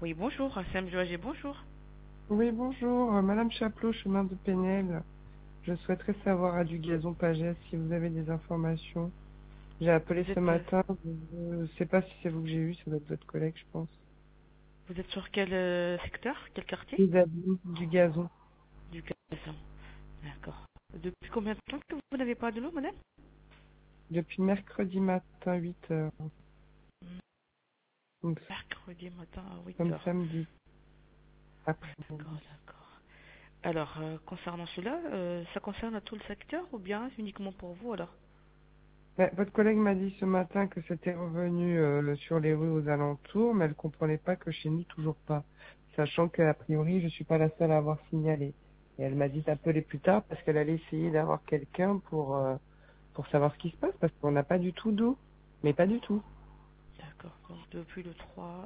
Oui, bonjour, Sam Joager, bonjour. Oui, bonjour, Madame Chaplot, chemin de Pénel. Je souhaiterais savoir à du gazon Pagès si vous avez des informations. J'ai appelé Vous ce êtes, matin, je ne sais pas si c'est vous que j'ai eu, ça doit être votre collègue, je pense. vous êtes sur quel secteur, quel quartier? Des habits, du gazon. Du Cassan. D'accord. Depuis combien de temps que vous n'avez pas de l'eau, madame? Depuis mercredi matin, 8 heures. Donc, Mercredi matin à 8 comme heures. samedi D'accord, après-midi. d'accord. Alors, concernant cela, ça concerne tout le secteur ou bien uniquement pour vous alors? Votre collègue m'a dit ce matin que c'était revenu sur les rues aux alentours, mais elle comprenait pas que chez nous, toujours pas. Sachant qu'a priori, je suis pas la seule à avoir signalé. Et elle m'a dit d'appeler plus tard parce qu'elle allait essayer d'avoir quelqu'un pour savoir ce qui se passe, parce qu'on n'a pas du tout d'eau. Mais pas du tout. D'accord. Donc, depuis le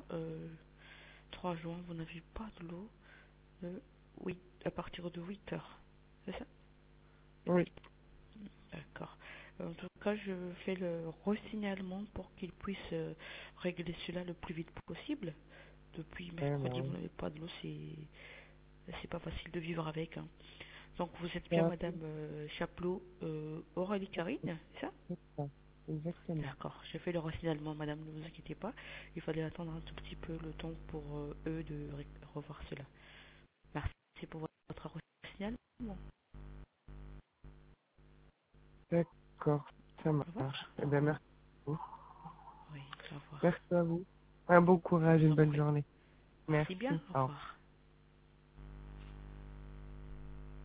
3 juin, vous n'avez pas de l'eau de 8, à partir de 8 heures. C'est ça? Oui. D'accord. En tout cas, je fais le resignalement pour qu'ils puissent régler cela le plus vite possible. Depuis mercredi, Alors, vous n'avez pas de l'eau, c'est pas facile de vivre avec, hein. Donc vous êtes bien ça, Madame Chaplot Aurélie Karine, c'est ça? c'est ça. Exactement. D'accord. Je fais le resignalement, Madame, ne vous inquiétez pas. Il fallait attendre un tout petit peu le temps pour eux de revoir cela. Merci pour votre resignalement. D'accord. Ça Au revoir. marche. Eh bien, merci beaucoup. Oui, au revoir. Merci à vous. Un bon courage et Je vous une en bonne prie. journée. Merci bien. Merci. Au Au revoir. revoir.